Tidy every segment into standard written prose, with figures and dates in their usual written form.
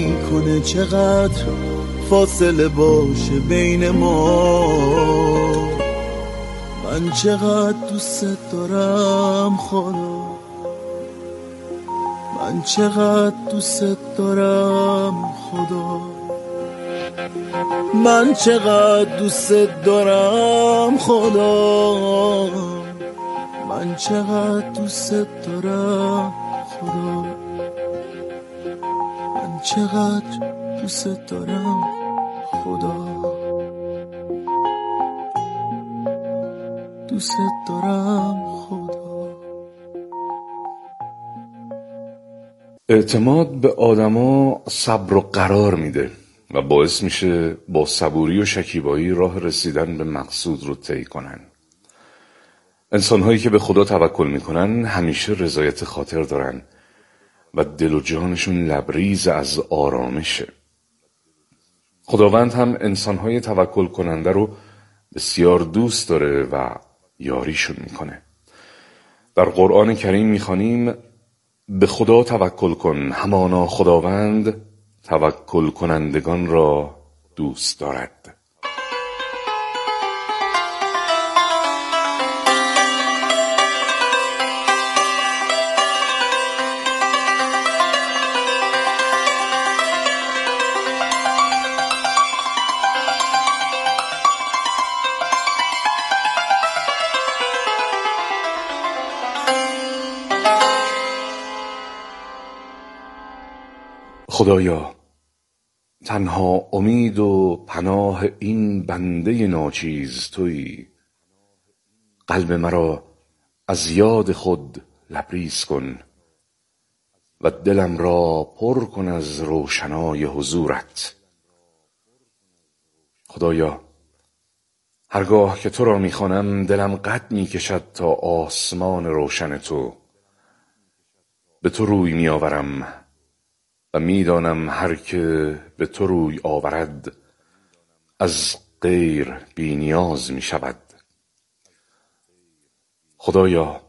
کنه چقدر فاصله باشه بین ما. من چقدر دوست دارم خدا، من چقدر دوست دارم خدا، من چقدر دوست دارم خدا، من چقدر دوست دارم خدا، من چقدر دوست دارم خدا، دوست دارم خدا. اعتماد به آدما صبر و قرار میده و باعث میشه با صبوری و شکیبایی راه رسیدن به مقصود رو طی کنن. انسان‌هایی که به خدا توکل میکنن همیشه رضایت خاطر دارن و دل و جانشون لبریز از آرامشه. خداوند هم انسان‌های توکل کننده رو بسیار دوست داره و یاریشون میکنه. در قرآن کریم میخوانیم به خدا توکل کن، همانا خداوند توکل کنندگان را دوست دارد. خدایا، تنها امید و پناه این بنده ناچیز تویی. قلب مرا از یاد خود لبریز کن و دلم را پر کن از روشنای حضورت. خدایا، هرگاه که تو را میخوانم دلم قد میکشد تا آسمان روشن تو. به تو روی میآورم و میدانم هر که به تو روی آورد از غیر بی نیاز می شود. خدایا،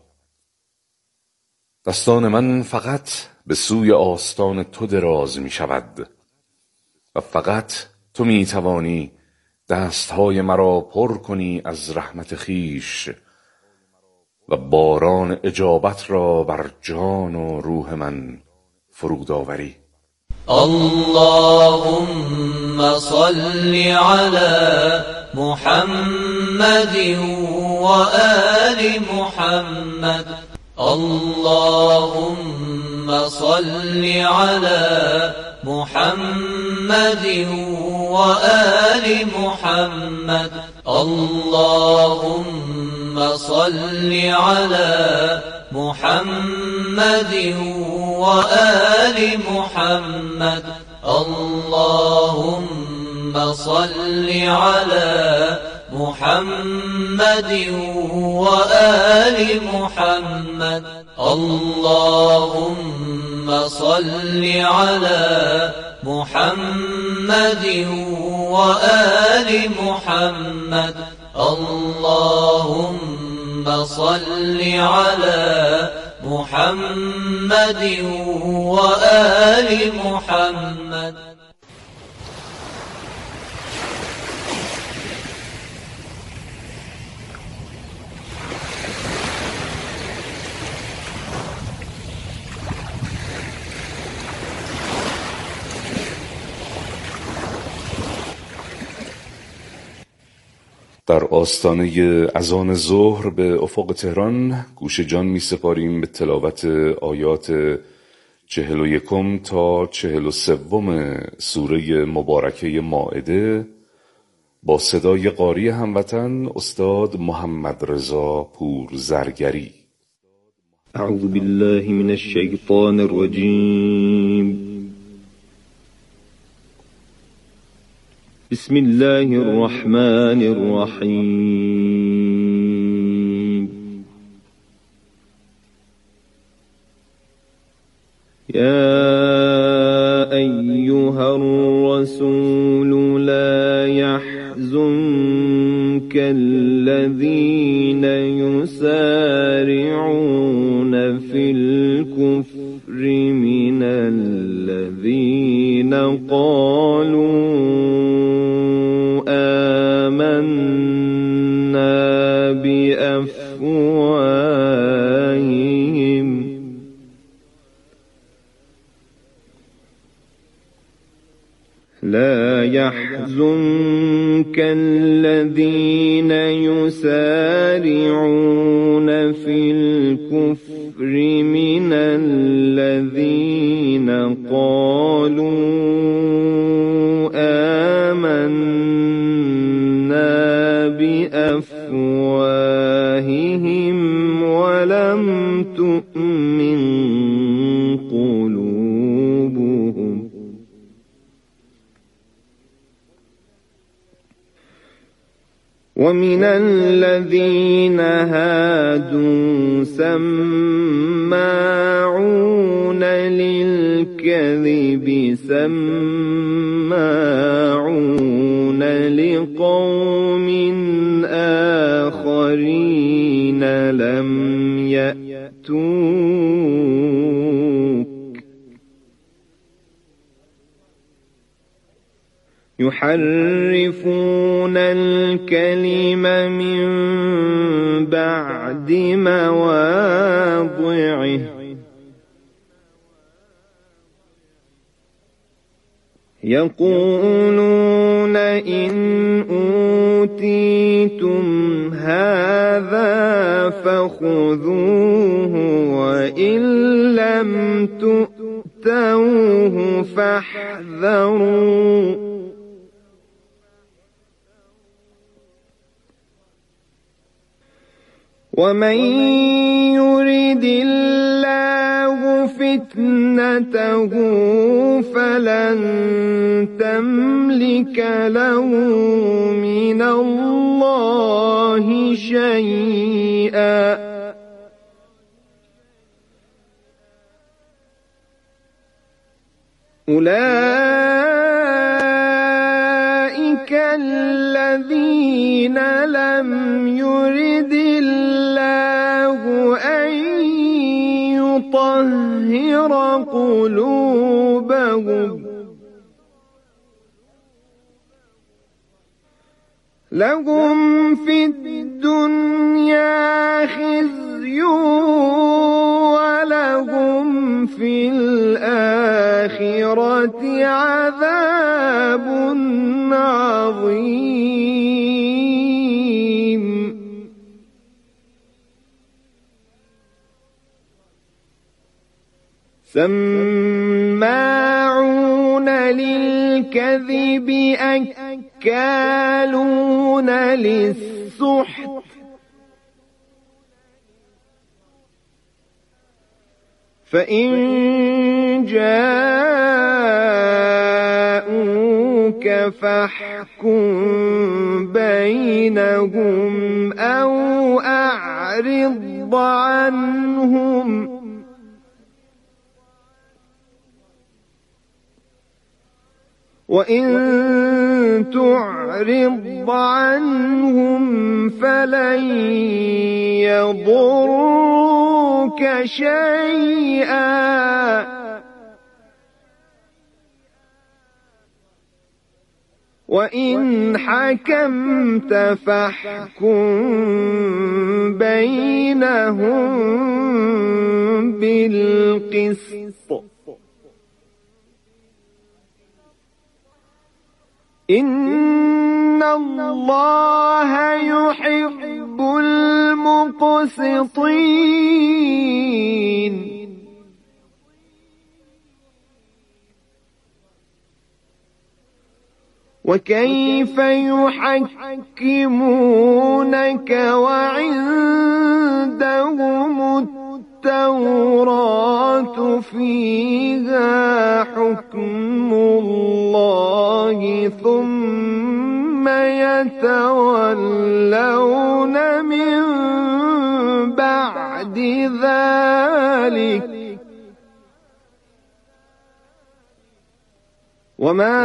دستان من فقط به سوی آستان تو دراز می شود و فقط تو می توانی دستهای مرا پر کنی از رحمت خیش و باران اجابت را بر جان و روح من فرود آوری. اللهم صل على محمد وآل محمد. اللهم صل على محمد وآل محمد. اللهم صل على محمد وآل محمد. اللهم صل على محمد وآل محمد. اللهم صل على محمد وآل محمد. اللهم صل على محمد وآل محمد. در آستانه اذان ظهر به افق تهران گوش جان می سپاریم به تلاوت آیات 41 تا 43 سوره مبارکه مائده با صدای قاری هموطن استاد محمد رضا پورزرگری. اعوذ بالله من الشیطان الرجیم. بسم الله الرحمن الرحیم. یا ایها الرسول لا يحزنك الذين يسارعون في الكفر من الذين قالوا آمنا بأفواههم لا يحزنك الذين يسارعون في الكفر من الذين قالوا آمنا بأفواههم ولم تؤمن قلوبهم ومن الذين هادوا سماعون للكذب سماعون لقوم آخرين لم يأتوك يحرفون الكلم من بعد مواضعه يقولون إن أوتيتم هذا فخذوه وإن لم تؤتوه فاحذروا ومن يرد الله فتنته فلن تملك له من الله شيئا أولئك الذين لم يرد الله أن يطهر قلوبهم لهم في الدنيا خزي ولهم في الآخرة عذاب عظيم سماعون للكذب أكالون للسحت فإن جاءوك فاحكم بينهم أو أعرض عنهم وإن تعرض عنهم فلن يضروك شيئا وإن حكمت فاحكم بينهم بالقسط إن الله يحب المقسطين وكيف يحكمونك وعندهم التوراة فيها حكم الله ثم يتولون من بعد ذلك وما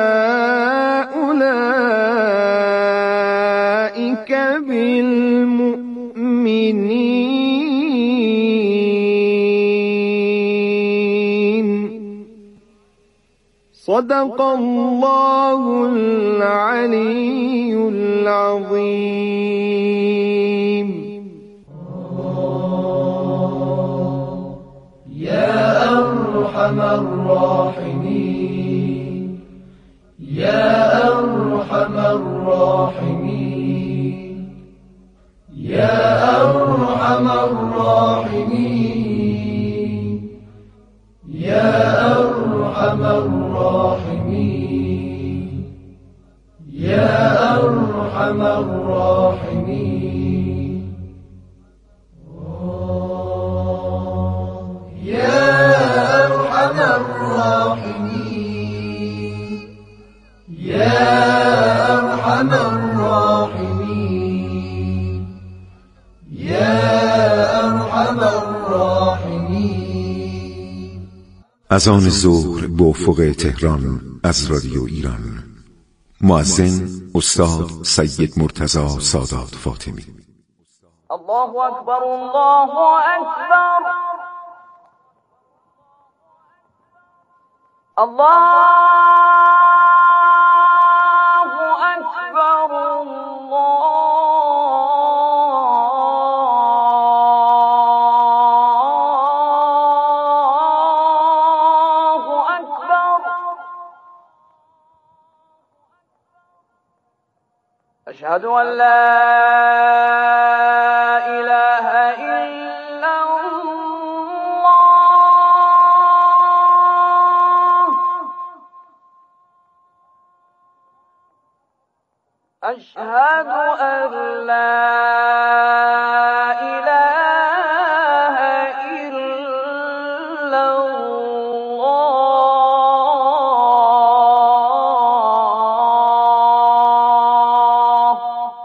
أولئك بالمؤمنين صدق الله العلي العظيم. يا أرحم الراحمين، يا أرحم الراحمين، يا أرحم الراحمين، يا أرحم الراحمين، يا أرحم الراحمين، يا أرحم الراحمين، يا أرحم الراحمين، يا أرحم الراحمين. اذان ظهر به افق تهران از رادیو ایران. مؤذن استاد سید مرتضی سادات فاطمی. الله أكبر الله أكبر الله أكبر الله أكبر. أشهد أن لا إله إلا الله. أشهد أن لا إله إلا الله.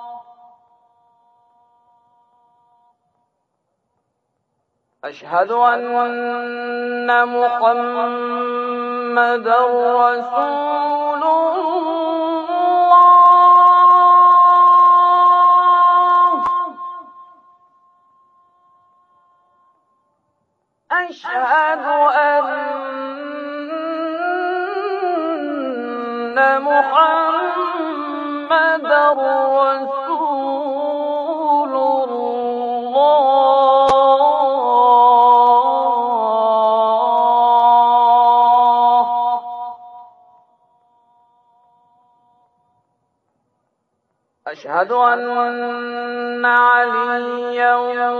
أشهد أن محمدا رسول الله. أشهد أن محمدا رسول الله. أشهد أن عليا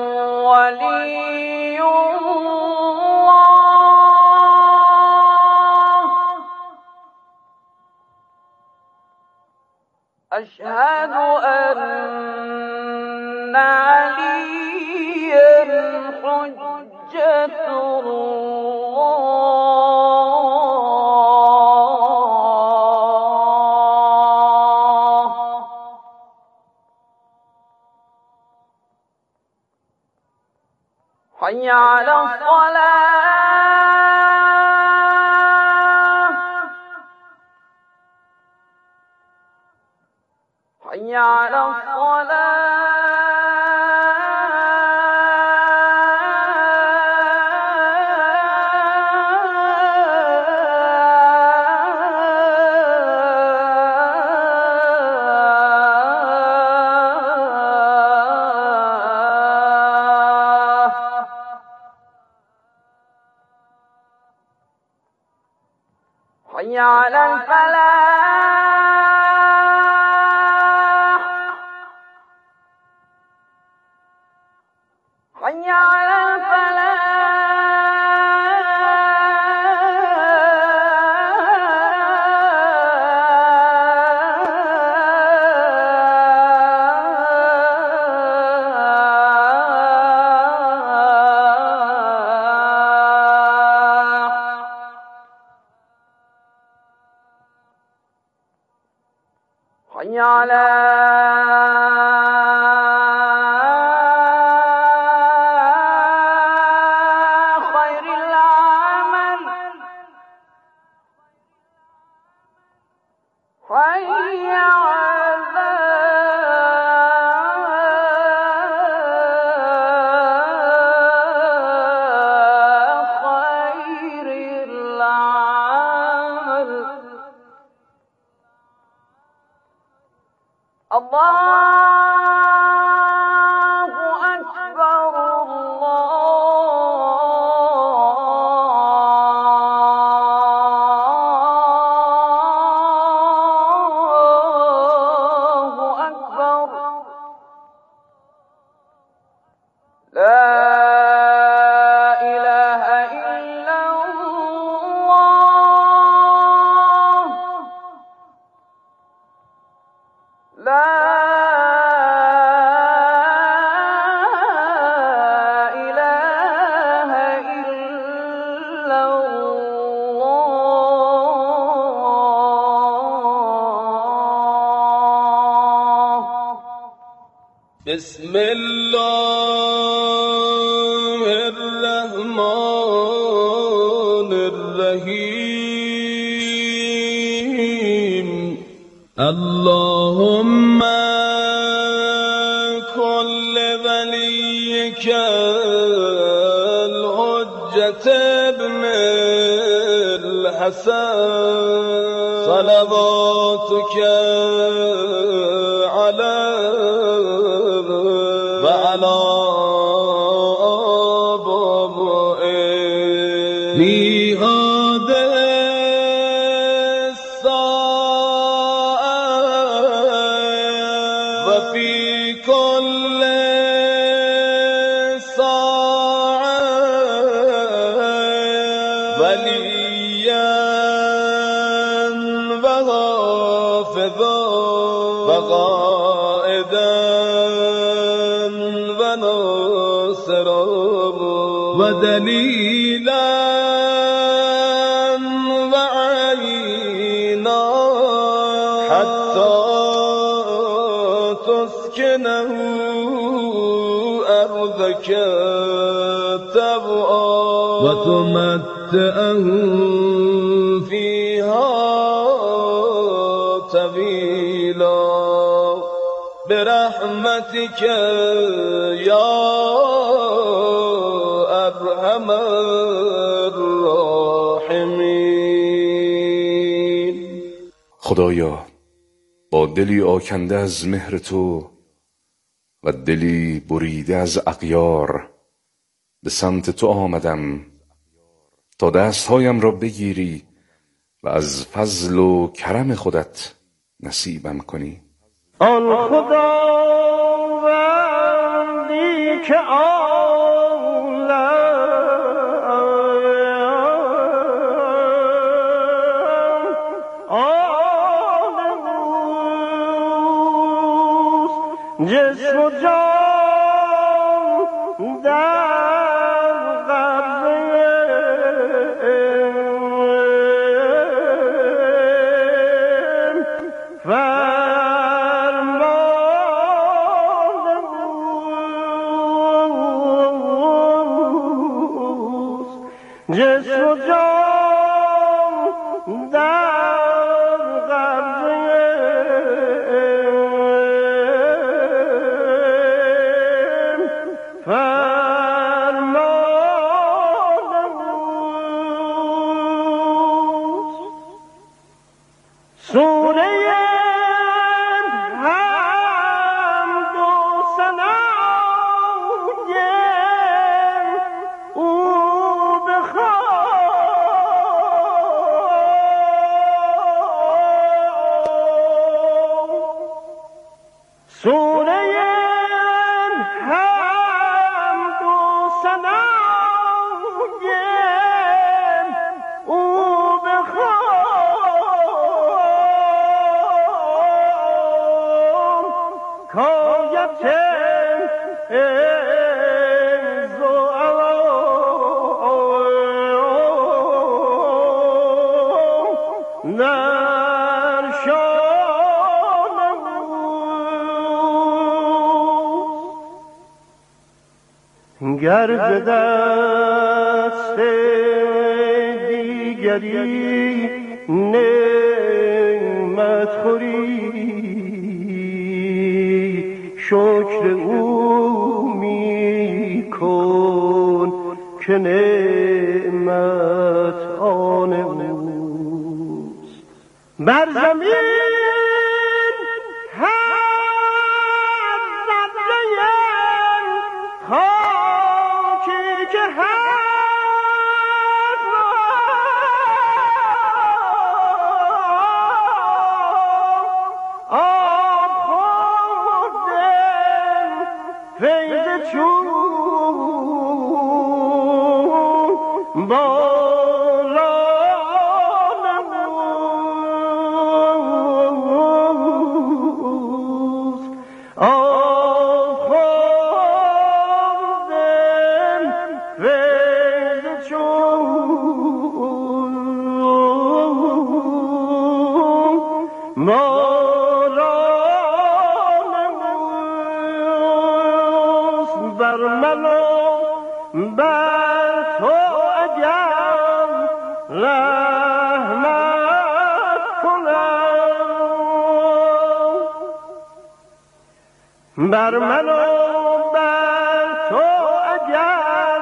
ولي الله. أشهد أن عليا حجة الله. حي على الصلاة، حي على الصلاة. حي على الفلاح، حي على الفلاح. حي على خير العمل، حي على خير العمل. الله أكبر الله أكبر لا إله إلا الله لا إله إلا الله بسم الله الرحمن الرحيم اللهم كل وليك الحجة ابن الحسن صلواتك عليه وعلى آبائه في هذه الساعة وفي كل ساعة وليا وحافظا وقائدا وناصرا ودليلا وعينا حتى تسكنه أرضك طوعا وتمتعه فيها طويلا برحمتك يا أرحم الراحمين. خدایا با دلی آکنده از مهر تو و دلی بریده از اغیار به سمت تو آمدم تا دستهایم را بگیری و از فضل و کرم خودت نصیبم کنی. آن خداوندی که جسم و جان در قبضه فرمانده اوست. جسم و جان در قبضه سوره حمد و ثنای او بخوان. سوره حمد و ثنای او کایت عز و علا در شان اوست. گر به دست دیگری نعمت خوری شکر او می کن که نعمت آن اوست. بر زمین چون بر من و بر تو اگر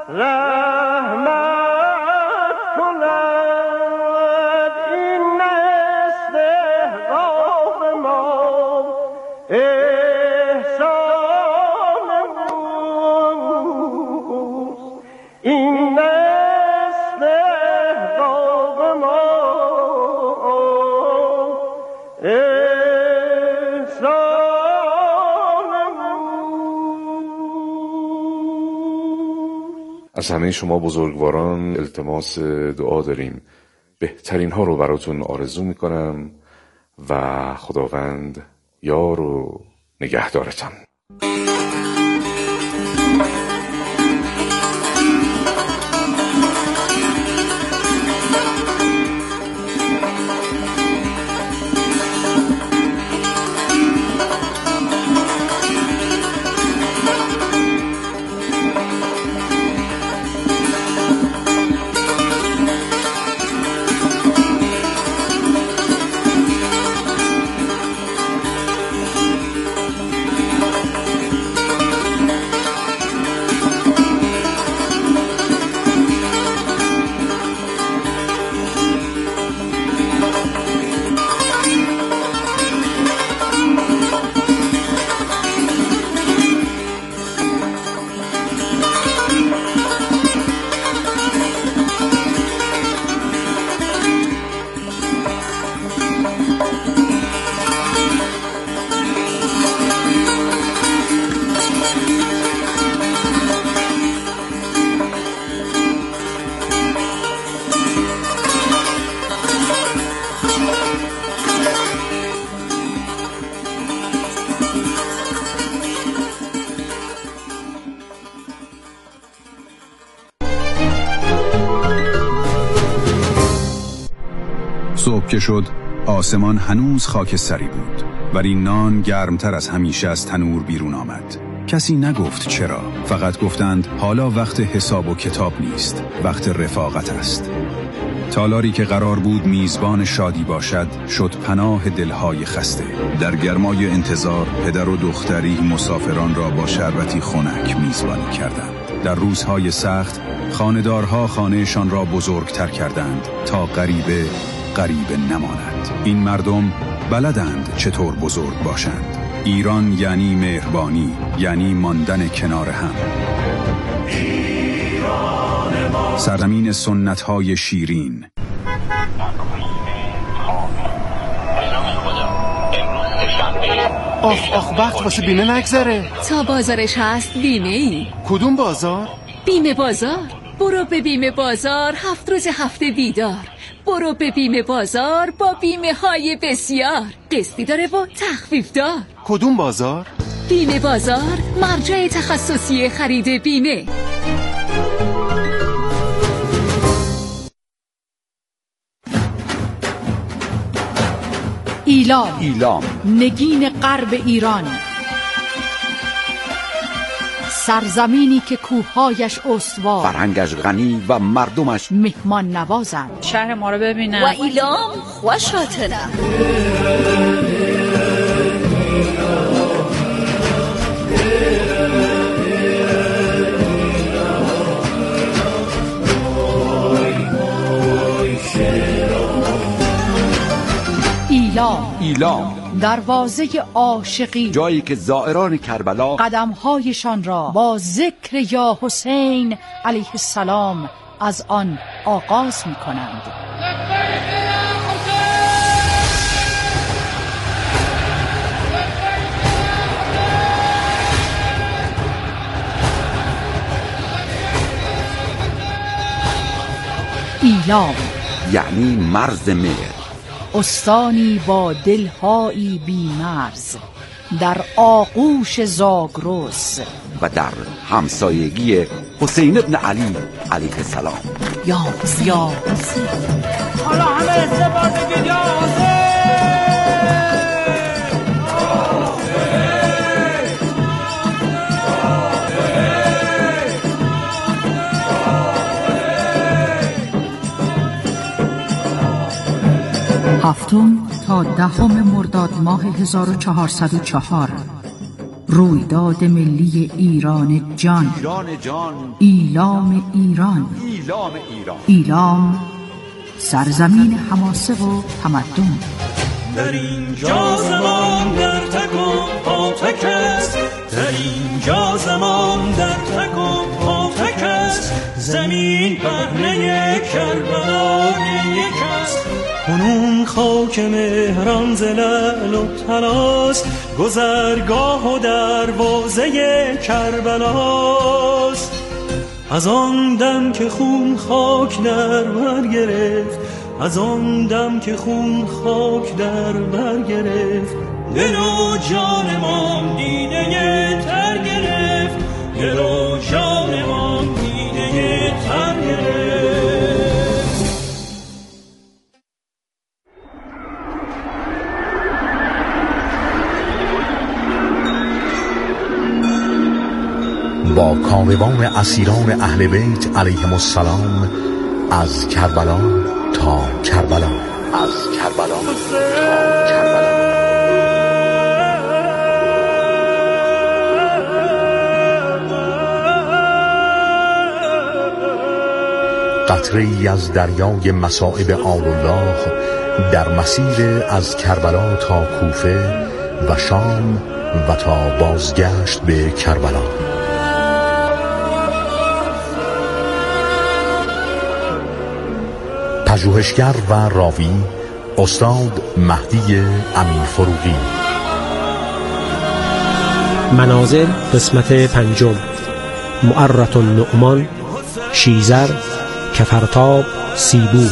رحمت کند، این استحقاق ما احسان اوست، این استحقاق ما از همه شما بزرگواران التماس دعا داریم. بهترین ها رو براتون آرزو میکنم و خداوند یار و نگهدارتان. صبح که شد آسمان هنوز خاکستری بود، ولی نان گرمتر از همیشه از تنور بیرون آمد. کسی نگفت چرا، فقط گفتند حالا وقت حساب و کتاب نیست، وقت رفاقت است. تالاری که قرار بود میزبان شادی باشد شد پناه دلهای خسته. در گرمای انتظار پدر و دختری مسافران را با شربتی خنک میزبانی کردند. در روزهای سخت خانه‌دارها خانهشان را بزرگتر کردند تا غریبه نماند. این مردم بلدند چطور بزرگ باشند. ایران یعنی مهربانی، یعنی ماندن کنار هم. سرزمین سنت‌های شیرین. آخ وقت واسه بیمه نگذره. تا بازارش هست بیمه ای. کدوم بازار؟ بیمه بازار. برو به بیمه بازار 7 روز هفته دیدار. برو به بیمه بازار با بیمه های بسیار. قسطی داره و تخفیف دار. کدوم بازار؟ بیمه بازار، مرجع تخصصی خرید بیمه. ایلام نگین غرب ایران، سرزمینی که کوههایش استوار، فرهنگش غنی و مردمش مهمان نوازند. شهر ما رو ببینن و ایلام خوش خاطره. ایلام دروازه عاشقی، جایی که زائران کربلا قدمهایشان را با ذکر یا حسین علیه السلام از آن آغاز می کنند. ایلام یعنی مرز مهر، استانی با دلهایی بی مرز، در آغوش زاگرس و در همسایگی حسین ابن علی علیه السلام. یا حسین. حالا همه استفاده بگید یا حسین. هفتم تا دهم مرداد ماه 1404 رویداد ملی ایران جان، ایلام ایران. ایلام سرزمین حماسه و تمدن. در اینجا زمان در تک و پاتک است، در اینجا زمان در تک و پاتک است، زمین پهنه کربلای یک است. کنون خاک مهران ز لعل و طلاست، گذرگاه و دروازه کربلاست. از آن دم که خون خاک در بر گرفت، از آن دم که خون خاک در بر گرفت، دل و جانمان دیده تر گرفت، دل و جانمان دیده تر گرفت. با کاروان اسیران اهل بیت علیهم السلام از کربلا تا کربلا، از کربلا تا کربلا. قطره‌ای از دریای مصائب آل‌الله در مسیر از کربلا تا کوفه و شام و تا بازگشت به کربلا. پژوهشگر و راوی استاد مهدی امین فروغی. منازل قسمت پنجم. معرة النعمان، شیزر، کفرتاب، سیبور.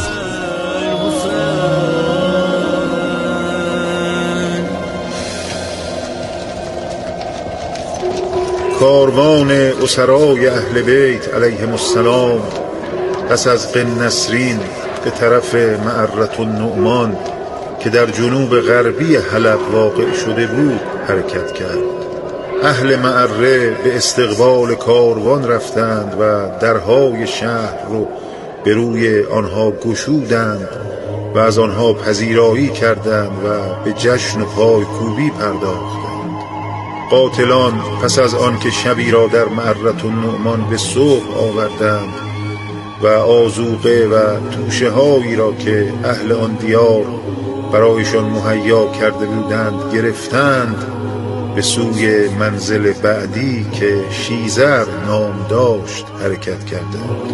کاروان اسرای اهل بیت علیهم السلام پس از قنسرین به طرف معرة النعمان که در جنوب غربی حلب واقع شده بود حرکت کرد. اهل معره به استقبال کاروان رفتند و درهای شهر رو به روی آنها گشودند و از آنها پذیرایی کردند و به جشن و پایکوبی پرداختند. قاتلان پس از آن که شبی را در معرة النعمان به صبح آوردند و آذوقه و توشه هایی را که اهل آن دیار برایشان مهیا کرده بودند گرفتند، به سوی منزل بعدی که شیزر نام داشت حرکت کردند.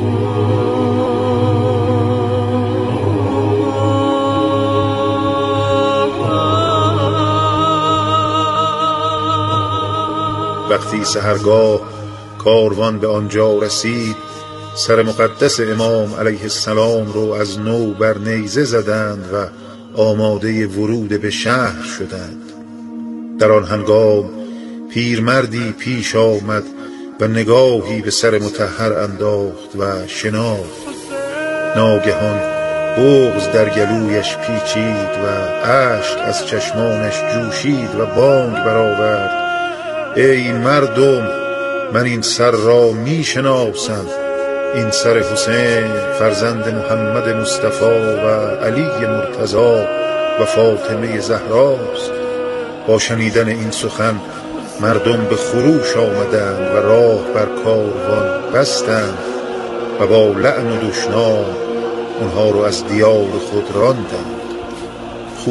وقتی سحرگاه کاروان به آنجا رسید، سر مقدس امام علیه السلام رو از نو بر نیزه زدند و آماده ورود به شهر شدند. در آن هنگام پیرمردی پیش آمد و نگاهی به سر مطهر انداخت و شناخت. ناگهان بغض در گلویش پیچید و اشک از چشمانش جوشید و بانگ برآورد: ای مردم، من این سر را می شناسم. این سر حسین فرزند محمد مصطفی و علی مرتضی و فاطمه زهراست. با شنیدن این سخن مردم به خروش آمدند و راه بر کاروان بستند و با لعن و دشنام اونها رو از دیار خود راندند.